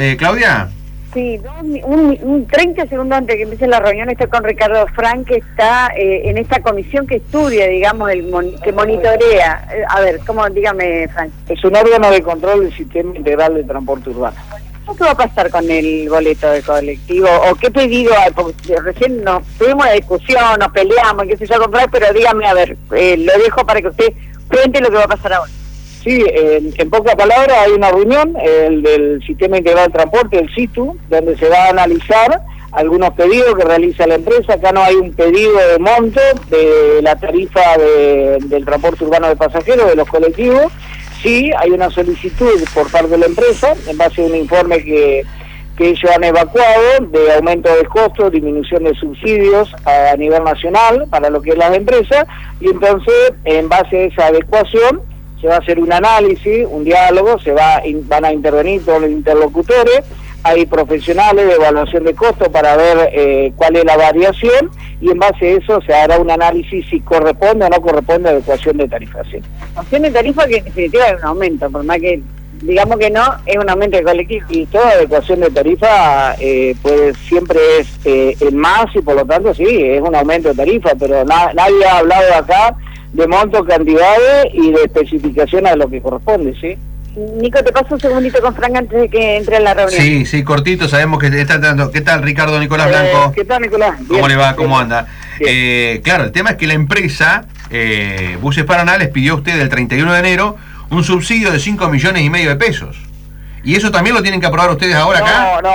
Claudia. Sí, un 30 segundos antes que empiece la reunión estoy con Ricardo Frank, que está en esta comisión que estudia, digamos, que monitorea. A ver, ¿cómo? Dígame, Frank. Es un órgano de control del sistema integral de transporte urbano. ¿Qué va a pasar con el boleto de colectivo? ¿O qué pedido hay? Porque recién nos tuvimos una discusión, nos peleamos, qué sé yo, comprar, pero dígame, a ver, lo dejo para que usted cuente lo que va a pasar ahora. Sí, en pocas palabras hay una reunión del Sistema Integral de Transporte, el SITU, donde se va a analizar algunos pedidos que realiza la empresa. Acá no hay un pedido de monto de la tarifa del transporte urbano de pasajeros, de los colectivos. Sí, hay una solicitud por parte de la empresa, en base a un informe que ellos han evacuado, de aumento de costos, disminución de subsidios a nivel nacional para lo que es las empresas, y entonces, en base a esa adecuación, se va a hacer un análisis, un diálogo, van a intervenir todos los interlocutores, hay profesionales de evaluación de costos para ver cuál es la variación, y en base a eso se hará un análisis si corresponde o no corresponde a adecuación de tarifación. Adecuación de tarifa que en definitiva es un aumento, por más que digamos que no, es un aumento de colectivo. Y toda adecuación de tarifa pues siempre es en más, y por lo tanto sí, es un aumento de tarifa, pero nadie ha hablado acá de montos, cantidades y de especificaciones a lo que corresponde, ¿sí? Nico, te paso un segundito con Frank antes de que entre a la reunión. Sí, cortito, sabemos que está entrando. ¿Qué tal, Ricardo? Nicolás Blanco. ¿Qué tal, Nicolás? ¿Cómo Bien, le va? ¿Cómo bien. anda? Claro, el tema es que la empresa, Buses Paraná, les pidió a usted el 31 de enero un subsidio de 5,5 millones de pesos. ¿Y eso también lo tienen que aprobar ustedes ahora acá? No,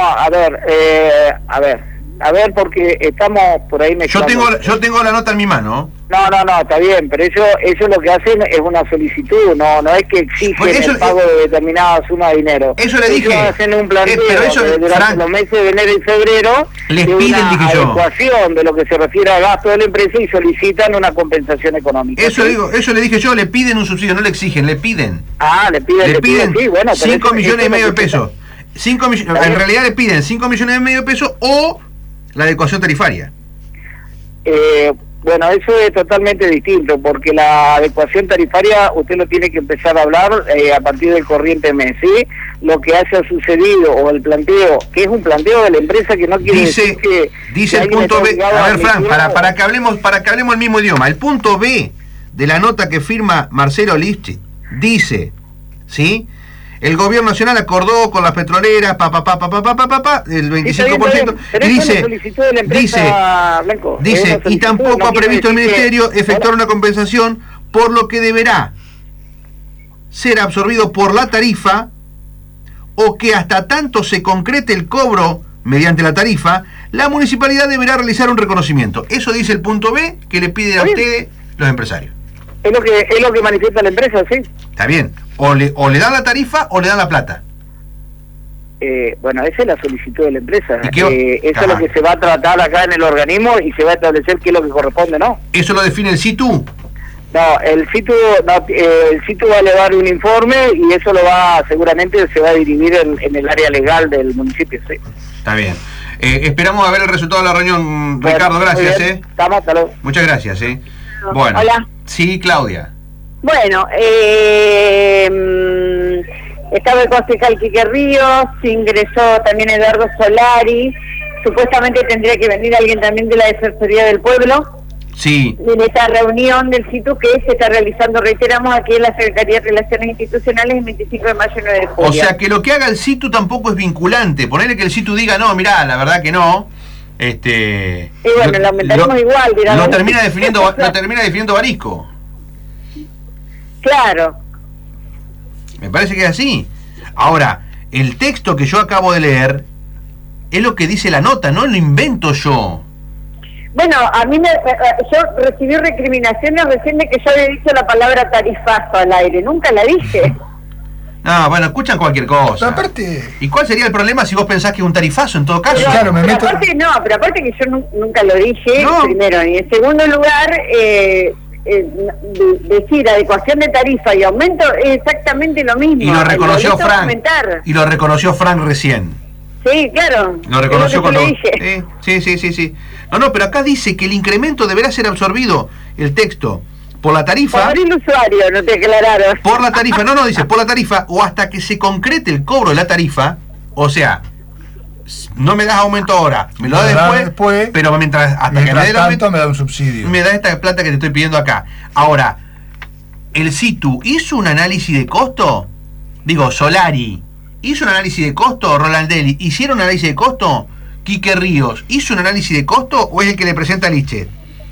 a ver, porque estamos por ahí mezclando. Yo tengo la nota en mi mano. No, está bien, pero ellos lo que hacen es una solicitud, no es que exigen el pago de determinada suma de dinero. Eso le dije. Ellos hacen un planteo pero eso, durante Frank, los meses de enero y febrero les de piden, una dije yo, adecuación de lo que se refiere al gasto de la empresa y solicitan una compensación económica. Eso ¿sí? Eso le dije yo, le piden un subsidio, no le exigen, le piden. Le piden, sí, bueno, 5,5 millones de pesos. 5 millones, en realidad le piden 5,5 millones de pesos o la adecuación tarifaria. Bueno, eso es totalmente distinto, porque la adecuación tarifaria usted lo tiene que empezar a hablar a partir del corriente mes, ¿sí? Lo que haya sucedido, o el planteo, que es un planteo de la empresa, que no quiere decir que... Dice el punto B, a ver, Fran, para que hablemos el mismo idioma, el punto B de la nota que firma Marcelo Lischit dice, ¿sí?, el gobierno nacional acordó con las petroleras el 25%, y dice, y tampoco ha previsto el ministerio efectuar una compensación, por lo que deberá ser absorbido por la tarifa, o que hasta tanto se concrete el cobro mediante la tarifa, la municipalidad deberá realizar un reconocimiento. Eso dice el punto B que le piden a ustedes los empresarios. Es lo que manifiesta la empresa, sí. Está bien. O le dan la tarifa o le dan la plata. Bueno, esa es la solicitud de la empresa. Eso es lo que se va a tratar acá en el organismo y se va a establecer qué es lo que corresponde, ¿no? ¿Eso lo define el SITU? No, el SITU va a elevar un informe y eso seguramente se va a dirimir en el área legal del municipio, sí. Está bien. Esperamos a ver el resultado de la reunión, bueno, Ricardo, gracias. Estamos, hasta luego. Muchas gracias. Bueno. Hola. Sí, Claudia. Bueno, estaba el concejal Quique Ríos, ingresó también Eduardo Solari, supuestamente tendría que venir alguien también de la Defensoría del Pueblo. Sí. En esta reunión del SITU que se está realizando, reiteramos, aquí en la Secretaría de Relaciones Institucionales el 25 de mayo y 9 de julio. O sea que lo que haga el SITU tampoco es vinculante. Ponerle que el SITU diga, no, mirá, la verdad que no. Y bueno, lo aumentaremos igual, digamos. Lo termina definiendo Barisco. Claro. Me parece que es así. Ahora, el texto que yo acabo de leer es lo que dice la nota, no lo invento yo. Bueno, a mí yo recibí recriminaciones recién de que yo había dicho la palabra tarifazo al aire. Nunca la dije. No, bueno, escuchan cualquier cosa. Pero aparte... ¿Y cuál sería el problema si vos pensás que es un tarifazo en todo caso? Pero, claro, pero aparte que yo nunca lo dije, no. Primero. Y en segundo lugar, decir adecuación de tarifa y aumento es exactamente lo mismo. Y lo reconoció Frank. Y lo reconoció Frank recién. Sí, claro. Lo reconoció cuando... Sí. No, pero acá dice que el incremento deberá ser absorbido, el texto, por la tarifa... Por el usuario, no te aclararon. Por la tarifa, dice por la tarifa, o hasta que se concrete el cobro de la tarifa, O sea, no me das aumento ahora, me lo das después, pero mientras que me dé el aumento, me da un subsidio. Me da esta plata que te estoy pidiendo acá. Ahora, ¿el Situ hizo un análisis de costo? Digo, Solari, ¿hizo un análisis de costo? Rolandelli, ¿hicieron un análisis de costo? Quique Ríos, ¿hizo un análisis de costo o es el que le presenta a Liche?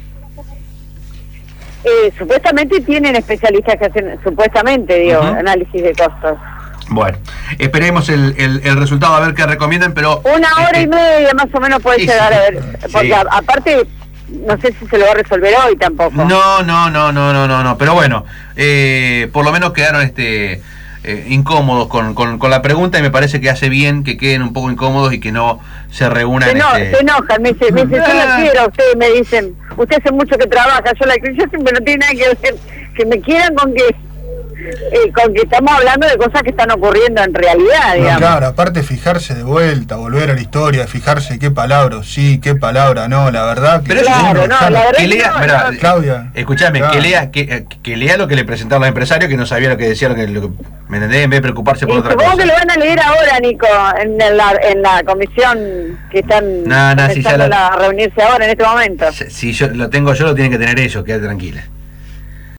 Supuestamente tienen especialistas que hacen, supuestamente, digo, análisis de costos. Bueno, esperemos el resultado, a ver qué recomiendan, pero... 1 hora y media más o menos puede llegar a ver, porque aparte, no sé si se lo va a resolver hoy tampoco. No, pero bueno, por lo menos quedaron incómodos con la pregunta y me parece que hace bien que queden un poco incómodos y que no se reúnan. Se enojan, me dicen, yo la quiero, ustedes me dicen, usted hace mucho que trabaja, yo siempre no tiene nada que ver, que me quieran con que estamos hablando de cosas que están ocurriendo en realidad, digamos. Claro, aparte fijarse de vuelta, volver a la historia, fijarse qué palabra sí, qué palabra no, la verdad que... Pero claro, la verdad que lea, Claudia, escúchame, claro. que lea lo que le presentaron los empresarios, que no sabía lo que decían, ¿me entendés? En vez de preocuparse por otra cosa. Supongo que lo van a leer ahora, Nico, en la comisión que están empezando a reunirse ahora, en este momento. Si yo lo tengo yo, lo tienen que tener ellos, quédate tranquila.